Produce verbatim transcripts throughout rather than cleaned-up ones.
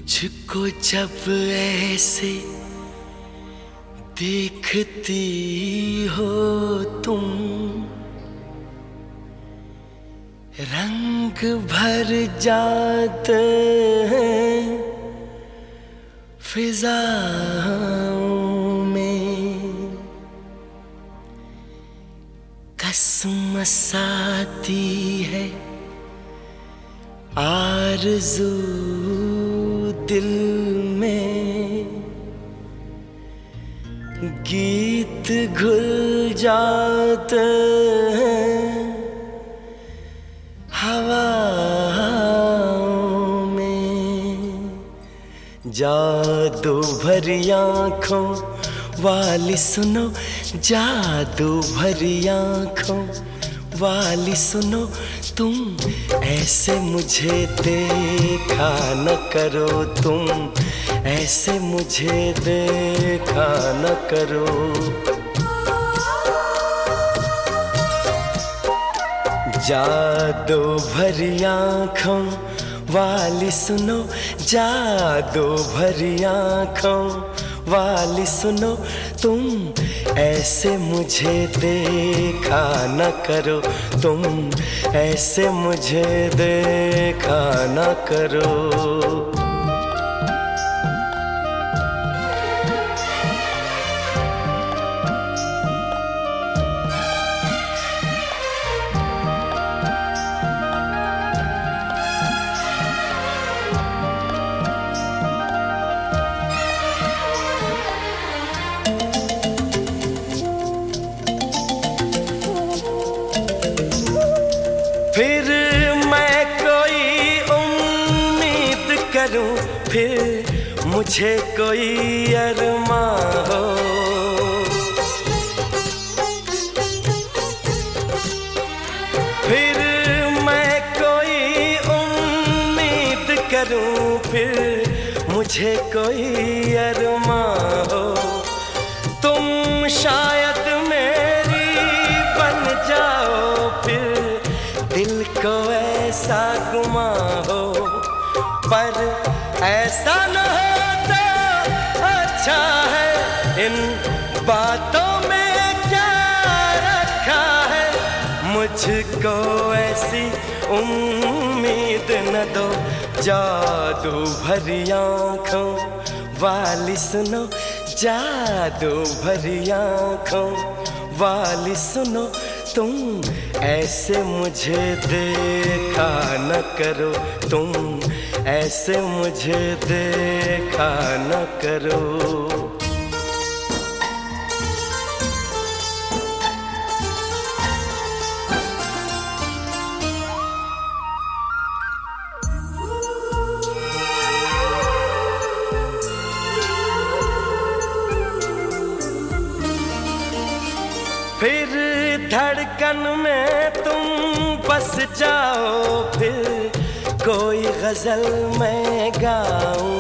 मुझको जब ऐसे देखती हो तुम, रंग भर जाते हैं फिजाओं में। कसमसाती है आरज़ू दिल में, गीत घुल जाते हैं हवाओं में। जादू भरी आँखों वाली सुनो, जादू भरी आँखों वाली सुनो, तुम ऐसे मुझे देखा न करो, तुम ऐसे मुझे देखा न करो। जादू भरी आँखों वाली सुनो, जादू भरी आँखों वाली सुनो, तुम ऐसे मुझे देखा न करो, तुम ऐसे मुझे देखा न करो। फिर मैं कोई उम्मीद करूं, फिर मुझे कोई अरमां हो। फिर मैं कोई उम्मीद करूं, फिर मुझे कोई अरमां हो। तुम शायद मेरी बन जाओ, फिर दिल को ऐसा गुमा हो। पर ऐसा न होता अच्छा है, इन बातों में क्या रखा है। मुझको ऐसी उम्मीद न दो, जादू भरी आँखों वाली सुनो, जादू भरी आँखों वाली सुनो, तुम ऐसे मुझे देखा न करो, तुम ऐसे मुझे देखा न करो। फिर धड़कन में तुम बस जाओ, फिर कोई गजल मैं गाऊं।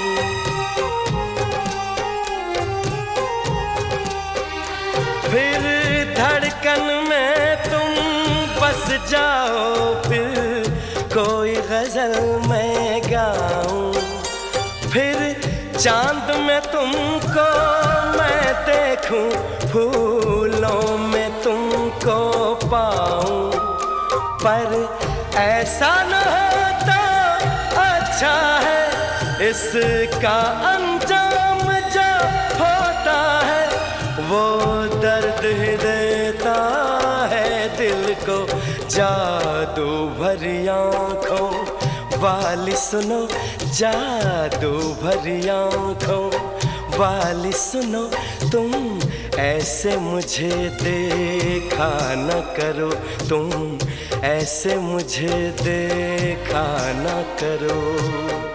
फिर धड़कन में तुम बस जाओ, फिर कोई गजल मैं गाऊं। फिर चांद में तुमको मैं देखूं, फूलों में तुमको पाऊं। पर ऐसा न होता अच्छा है, इसका अंजाम जो होता है वो दर्द ही देता है दिल को। जादू भरी आँखों वाली सुनो, जादू भरी आँखों वाली सुनो, तुम ऐसे मुझे देखा न करो, तुम ऐसे मुझे देखा न करो।